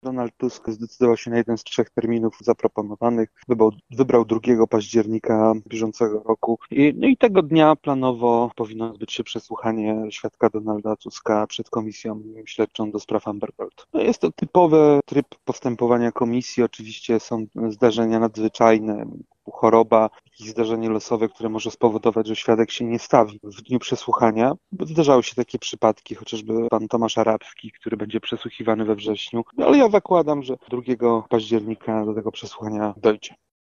Donald Tusk zdecydował się na jeden z 3 terminów zaproponowanych. Wybrał 2 października bieżącego roku. I tego dnia planowo powinno odbyć się przesłuchanie świadka Donalda Tuska przed komisją śledczą do spraw Amber Gold. No jest to typowy tryb postępowania komisji. Oczywiście są zdarzenia nadzwyczajne, choroba, jakieś zdarzenie losowe, które może spowodować, że świadek się nie stawi w dniu przesłuchania. Bo zdarzały się takie przypadki, chociażby pan Tomasz Arabski, który będzie przesłuchiwany we wrześniu. Ale ja zakładam, że 2 października do tego przesłuchania dojdzie.